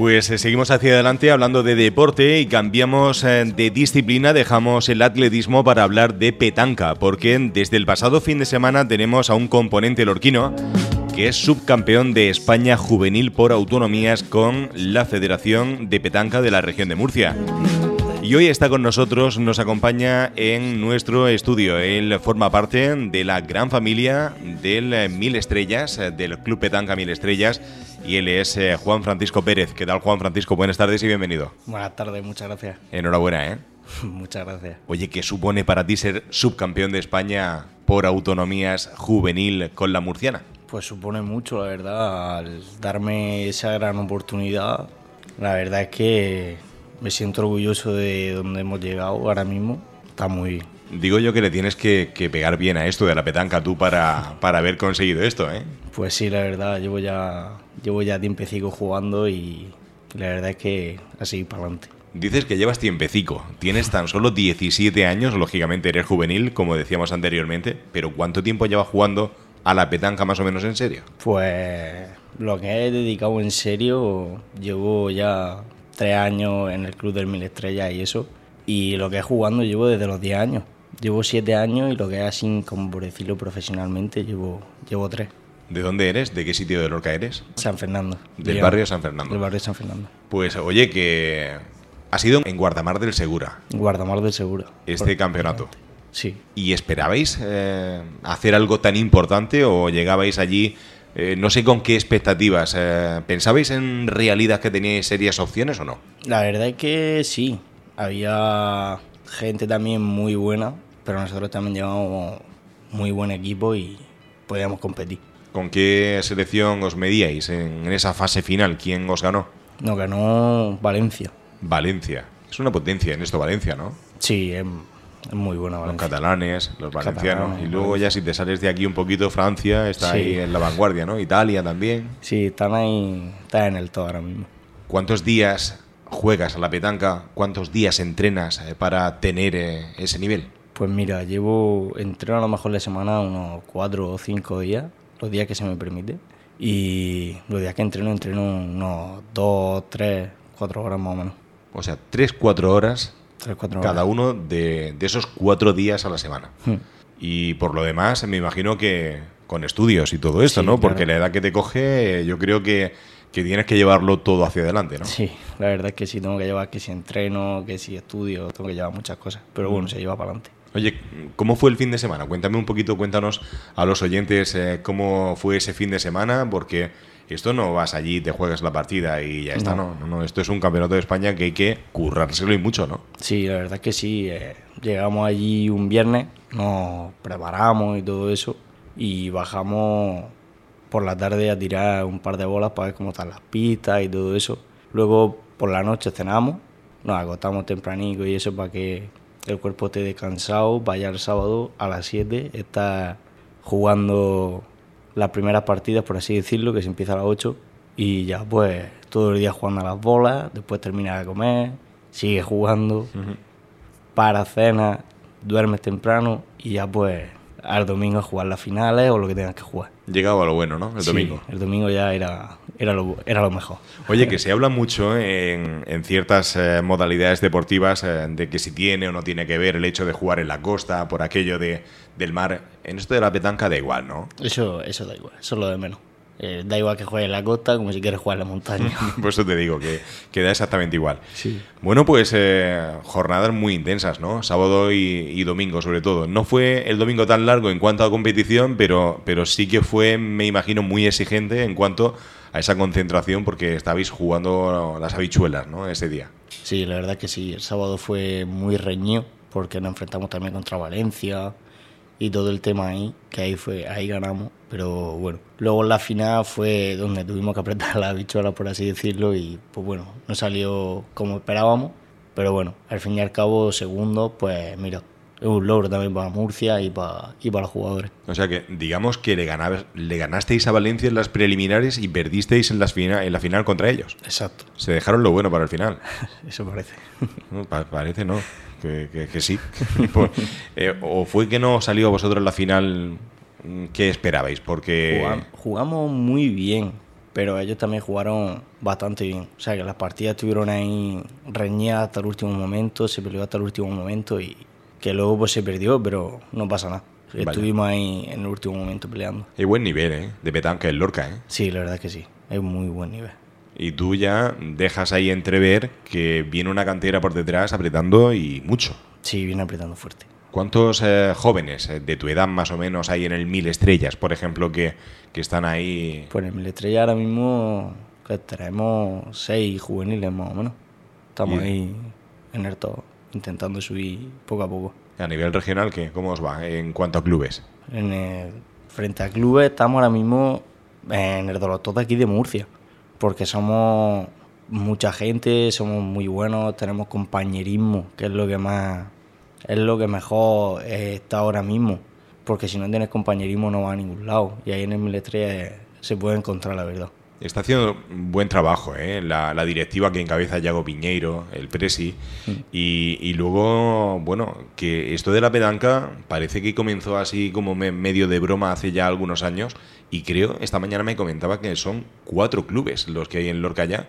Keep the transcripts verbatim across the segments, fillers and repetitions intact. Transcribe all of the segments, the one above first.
Pues eh, seguimos hacia adelante hablando de deporte y cambiamos eh, de disciplina, dejamos el atletismo para hablar de petanca, porque desde el pasado fin de semana tenemos a un componente lorquino que es subcampeón de España juvenil por autonomías con la Federación de Petanca de la región de Murcia. Y hoy está con nosotros, nos acompaña en nuestro estudio. Él forma parte de la gran familia del Mil Estrellas, del Club Petanca Mil Estrellas, y él es eh, Juan Francisco Pérez. ¿Qué tal, Juan Francisco? Buenas tardes y bienvenido. Buenas tardes, muchas gracias. Enhorabuena, ¿eh? Muchas gracias. Oye, ¿qué supone para ti ser subcampeón de España por autonomías juvenil con la murciana? Pues supone mucho, la verdad, al darme esa gran oportunidad. La verdad es que me siento orgulloso de donde hemos llegado ahora mismo. Está muy bien. Digo yo que le tienes que, que pegar bien a esto de la petanca tú para, para haber conseguido esto, ¿eh? Pues sí, la verdad, llevo ya, llevo ya tiempecico jugando y la verdad es que así para adelante. Dices que llevas tiempecico, tienes tan solo diecisiete años, lógicamente eres juvenil, como decíamos anteriormente, pero ¿cuánto tiempo llevas jugando a la petanca más o menos en serio? Pues lo que he dedicado en serio, llevo ya tres años en el Club del Mil Estrellas y eso, y lo que he jugando llevo desde los diez años. Llevo siete años y lo que es así, como por decirlo profesionalmente, llevo, llevo tres. ¿De dónde eres? ¿De qué sitio de Lorca eres? San Fernando. Del Digamos, barrio San Fernando. Del barrio San Fernando. Pues oye, que ha sido en Guardamar del Segura. Guardamar del Segura. Este por... campeonato. Sí. ¿Y esperabais eh, hacer algo tan importante o llegabais allí, eh, no sé con qué expectativas? Eh, ¿Pensabais en realidad que teníais serias opciones o no? La verdad es que sí. Había gente también muy buena, pero nosotros también llevábamos muy buen equipo y podíamos competir. ¿Con qué selección os medíais en esa fase final? ¿Quién os ganó? Nos ganó Valencia. Valencia. Es una potencia en esto Valencia, ¿no? Sí, es, es muy buena Valencia. Los catalanes, los valencianos. Catalanes, y luego Valencia. Ya si te sales de aquí un poquito, Francia está Sí. ahí en la vanguardia, ¿no? Italia también. Sí, están ahí, están en el todo ahora mismo. ¿Cuántos días juegas a la petanca? ¿Cuántos días entrenas eh, para tener eh, ese nivel? Pues mira, llevo, entreno a lo mejor la semana unos cuatro o cinco días, los días que se me permite. Y los días que entreno, entreno unos dos, tres, cuatro horas más o menos. O sea, tres, cuatro horas Tres, cuatro horas. cada uno de, de esos cuatro días a la semana. Hmm. Y por lo demás, me imagino que con estudios y todo esto, Sí, ¿no? claro. Porque la edad que te coge, yo creo que, que tienes que llevarlo todo hacia adelante, ¿no? Sí, la verdad es que sí, tengo que llevar que si entreno, que si estudio, tengo que llevar muchas cosas. Pero bueno, se lleva para adelante. Oye, ¿cómo fue el fin de semana? Cuéntame un poquito, cuéntanos a los oyentes eh, cómo fue ese fin de semana, porque esto no vas allí, te juegas la partida y ya está, No. ¿no? No, no, esto es un campeonato de España que hay que currárselo y mucho, ¿no? Sí, la verdad es que sí. Eh, llegamos allí un viernes, nos preparamos y todo eso y bajamos por la tarde a tirar un par de bolas para ver cómo están las pistas y todo eso. Luego por la noche cenamos, nos acostamos tempranito y eso para que el cuerpo esté descansado, vaya el sábado a las siete, está jugando las primeras partidas, por así decirlo, que se empieza a las ocho y ya pues todo el día jugando a las bolas, después termina de comer, sigue jugando, Uh-huh. para cena, duermes temprano y ya pues al domingo a jugar las finales o lo que tengas que jugar. Llegado a lo bueno, ¿no? El Sí, domingo. el domingo ya era, era, lo, era lo mejor. Oye, que se habla mucho en, en ciertas eh, modalidades deportivas eh, de que si tiene o no tiene que ver el hecho de jugar en la costa, por aquello de, del mar. En esto de la petanca da igual, ¿no? Eso, eso da igual, eso es lo de menos. Eh, da igual que juegues en la costa como si quieres jugar en la montaña. Por eso te digo que, que da exactamente igual. Sí. Bueno, pues eh, jornadas muy intensas, ¿no? Sábado y, y domingo, sobre todo. No fue el domingo tan largo en cuanto a competición, pero, pero sí que fue, me imagino, muy exigente en cuanto a esa concentración, porque estabais jugando las habichuelas, ¿no? Ese día. Sí, la verdad que sí. El sábado fue muy reñido porque nos enfrentamos también contra Valencia y todo el tema ahí, que ahí fue, ahí ganamos. Pero bueno, luego en la final fue donde tuvimos que apretar la bichuela, por así decirlo, y pues bueno, no salió como esperábamos, pero bueno, al fin y al cabo, segundo, pues mira, es un logro también para Murcia y para, y para los jugadores. O sea que, digamos que le, ganabas, le ganasteis a Valencia en las preliminares y perdisteis en, las fina, en la final contra ellos. Exacto. Se dejaron lo bueno para el final. Eso parece. No, pa- parece no, que, que, que sí. Pues, eh, ¿O fue que no salió a vosotros en la final? ¿Qué esperabais? Porque Jugam- jugamos muy bien, pero ellos también jugaron bastante bien. O sea, que las partidas estuvieron ahí reñidas hasta el último momento, se peleó hasta el último momento y que luego pues se perdió, pero no pasa nada. Vale. Estuvimos ahí en el último momento peleando. Hay buen nivel, ¿eh? De petanca en Lorca, ¿eh? Sí, la verdad es que sí. Hay muy buen nivel. Y tú ya dejas ahí entrever que viene una cantera por detrás apretando y mucho. Sí, viene apretando fuerte. ¿Cuántos eh, jóvenes eh, de tu edad más o menos hay en el Mil Estrellas, por ejemplo, que, que están ahí? Pues en el Mil Estrellas ahora mismo que tenemos seis juveniles más o menos. Estamos y... ahí en el top, intentando subir poco a poco. ¿A nivel regional qué? ¿Cómo os va en cuanto a clubes? En el, frente a clubes estamos ahora mismo en el Dolotó de aquí de Murcia, porque somos mucha gente, somos muy buenos, tenemos compañerismo, que es lo que más... es lo que mejor está ahora mismo, porque si no tienes compañerismo no va a ningún lado, y ahí en el Mil Estrellas se puede encontrar la verdad. Está haciendo un buen trabajo, ¿eh? la, la directiva que encabeza Yago Piñeiro, el presi, mm. y, y luego, bueno, que esto de la petanca parece que comenzó así como me, medio de broma hace ya algunos años, y creo, esta mañana me comentaba que son cuatro clubes los que hay en Lorca ya.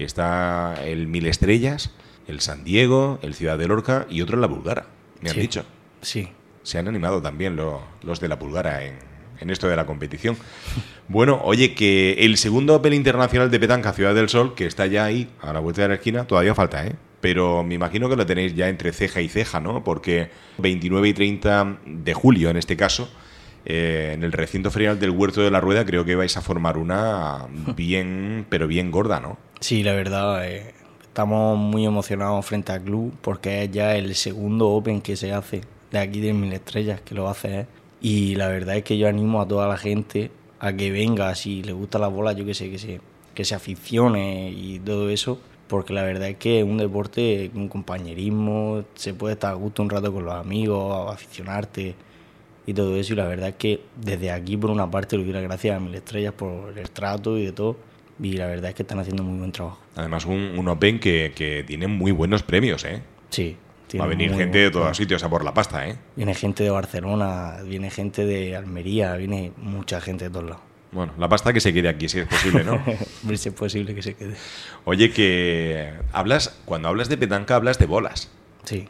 Está el Mil Estrellas, el San Diego, el Ciudad de Lorca y otro en la Pulgara, me han sí, dicho. Sí. Se han animado también lo, los de la Pulgara en, en esto de la competición. Bueno, oye, que el segundo Open Internacional de Petanca Ciudad del Sol, que está ya ahí, a la vuelta de la esquina, todavía falta, ¿eh? Pero me imagino que lo tenéis ya entre ceja y ceja, ¿no? Porque veintinueve y treinta de julio, en este caso, eh, en el recinto ferial del Huerto de la Rueda, creo que vais a formar una bien, pero bien gorda, ¿no? Sí, la verdad, eh, estamos muy emocionados frente al club porque es ya el segundo Open que se hace de aquí de Mil Estrellas, que lo hace, ¿eh? Y la verdad es que yo animo a toda la gente a que venga, si le gusta la bola, yo que sé, que se, que se aficione y todo eso, porque la verdad es que es un deporte, un compañerismo, se puede estar a gusto un rato con los amigos, aficionarte y todo eso, y la verdad es que desde aquí, por una parte, le doy las gracias a Mil Estrellas por el trato y de todo, y la verdad es que están haciendo muy buen trabajo. Además, un, un Open que, que tiene muy buenos premios, ¿eh? Sí. Va a venir gente de todos sitios a por la pasta, ¿eh? Viene gente de Barcelona, viene gente de Almería, viene mucha gente de todos lados. Bueno, la pasta que se quede aquí, si es posible, ¿no? Si es posible que se quede. Oye, que hablas, cuando hablas de petanca hablas de bolas. Sí.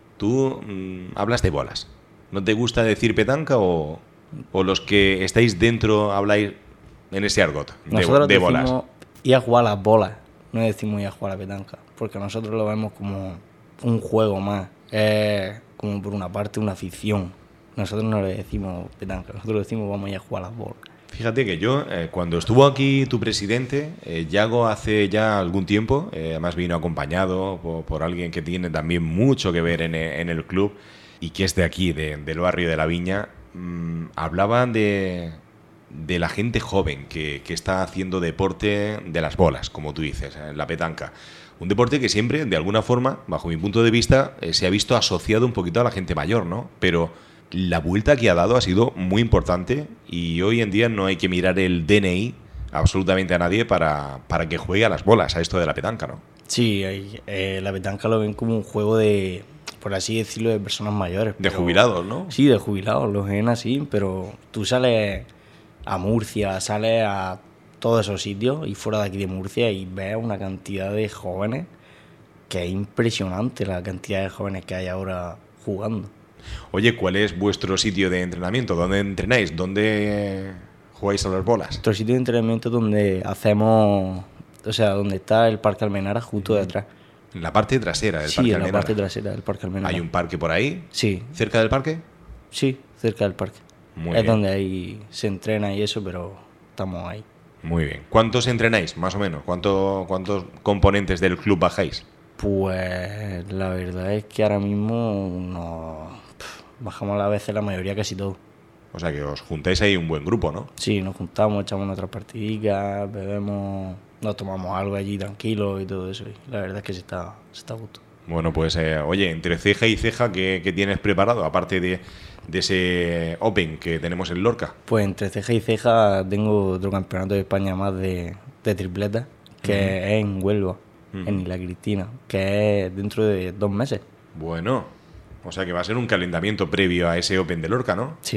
Tú mmm, hablas de bolas. ¿No te gusta decir petanca o, o los que estáis dentro habláis en ese argot de, nosotros de bolas? Nosotros decimos ir a jugar a las bolas, no decimos ir a jugar a la petanca, porque nosotros lo vemos como un juego más, es como por una parte una afición. Nosotros no le decimos petanca, nosotros le decimos vamos a ir a jugar a las bolas. Fíjate que yo, eh, cuando estuvo aquí tu presidente, eh, Yago, hace ya algún tiempo, eh, además vino acompañado por, por alguien que tiene también mucho que ver en, en el club y que es de aquí, de, del barrio de La Viña, mmm, hablaba de, de la gente joven que, que está haciendo deporte de las bolas, como tú dices, eh, la petanca. Un deporte que siempre, de alguna forma, bajo mi punto de vista, eh, se ha visto asociado un poquito a la gente mayor, ¿no? Pero la vuelta que ha dado ha sido muy importante y hoy en día no hay que mirar el D N I absolutamente a nadie para, para que juegue a las bolas, a esto de la petanca, ¿no? Sí, eh, la petanca lo ven como un juego de, por así decirlo, de personas mayores. De jubilados, ¿no? Sí, de jubilados, lo ven así, pero tú sales a Murcia, sales a todos esos sitios y fuera de aquí de Murcia y ves una cantidad de jóvenes que es impresionante la cantidad de jóvenes que hay ahora jugando. Oye, ¿cuál es vuestro sitio de entrenamiento? ¿Dónde entrenáis? ¿Dónde jugáis a las bolas? Nuestro sitio de entrenamiento es donde hacemos, o sea, donde está el Parque Almenara justo detrás. En la parte trasera del sí, Parque en Almenara. Sí, en la parte trasera del Parque Almenara. ¿Hay un parque por ahí? Sí. ¿Cerca del parque? Sí, cerca del parque. Muy es bien. donde ahí se entrena y eso, pero estamos ahí. Muy bien. ¿Cuántos entrenáis, más o menos? ¿Cuánto, ¿Cuántos componentes del club bajáis? Pues la verdad es que ahora mismo no, bajamos a veces la mayoría, casi todo. O sea que os juntáis ahí un buen grupo, ¿no? Sí, nos juntamos, echamos nuestras partidicas, bebemos, nos tomamos algo allí tranquilo y todo eso. Y la verdad es que se está, se está a gusto. Bueno, pues eh, oye, entre ceja y ceja, ¿qué, qué tienes preparado? Aparte de, de ese Open que tenemos en Lorca. Pues entre ceja y ceja tengo otro campeonato de España más de, de tripleta, que uh-huh. es en Huelva, uh-huh. en Isla Cristina, que es dentro de dos meses. Bueno, o sea que va a ser un calentamiento previo a ese Open de Lorca, ¿no? Sí.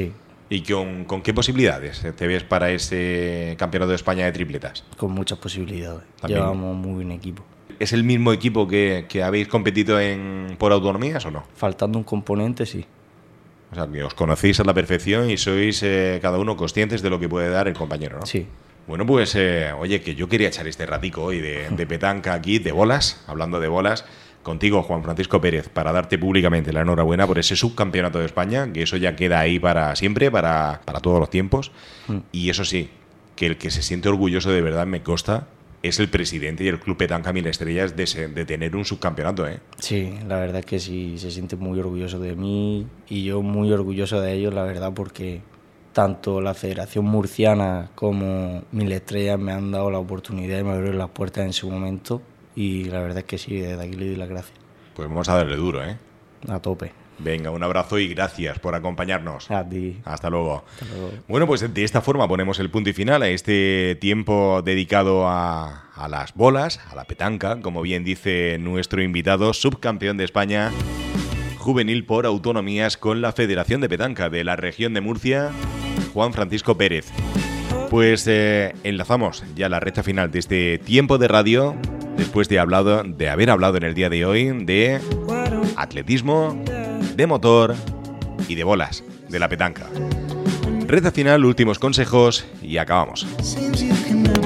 ¿Y con, con qué posibilidades te ves para ese Campeonato de España de tripletas? Con muchas posibilidades. También. Llevamos muy buen equipo. ¿Es el mismo equipo que, que habéis competido en, por autonomías o no? Faltando un componente, sí. O sea, que os conocéis a la perfección y sois eh, cada uno conscientes de lo que puede dar el compañero, ¿no? Sí. Bueno, pues, eh, oye, que yo quería echar este ratico hoy de, de petanca aquí, de bolas, hablando de bolas, contigo, Juan Francisco Pérez, para darte públicamente la enhorabuena por ese subcampeonato de España, que eso ya queda ahí para siempre, para, para todos los tiempos. Mm. Y eso sí, que el que se siente orgulloso de verdad, me consta, es el presidente y el Club Petanca Mil Estrellas de, se, de tener un subcampeonato, ¿eh? Sí, la verdad es que sí, se siente muy orgulloso de mí y yo muy orgulloso de ellos, la verdad, porque tanto la Federación Murciana como Mil Estrellas me han dado la oportunidad y me abrieron las puertas en su momento y la verdad es que sí, desde aquí le doy las gracias. Pues vamos a darle duro, ¿eh? A tope. Venga, un abrazo y gracias por acompañarnos. A ti. Hasta luego. Hasta luego. Bueno, pues de esta forma ponemos el punto y final a este tiempo dedicado a, a las bolas, a la petanca, como bien dice nuestro invitado, subcampeón de España juvenil por autonomías con la Federación de Petanca de la región de Murcia, Juan Francisco Pérez. Pues eh, enlazamos ya la recta final de este tiempo de radio, después de, hablado, de haber hablado en el día de hoy de atletismo, de motor y de bolas, de la petanca. Recta final, últimos consejos y acabamos.